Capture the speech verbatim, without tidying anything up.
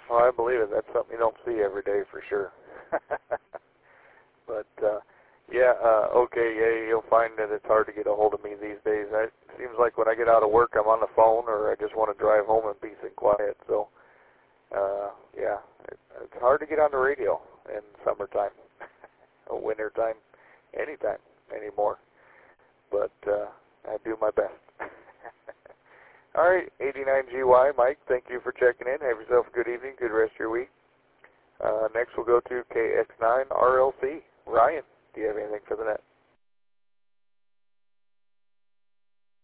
Well, I believe it. That's something you don't see every day for sure. But, uh, yeah, uh, okay, yeah, you'll find that it's hard to get a hold of me these days. I, it seems like when I get out of work, I'm on the phone, or I just want to drive home in peace and quiet. So, uh, yeah, it, it's hard to get on the radio in summertime, or wintertime, anytime anymore. But uh, I do my best. All right, eighty-nine G Y, Mike, thank you for checking in. Have yourself a good evening, good rest of your week. Uh, next we'll go to K X nine R L C, Ryan.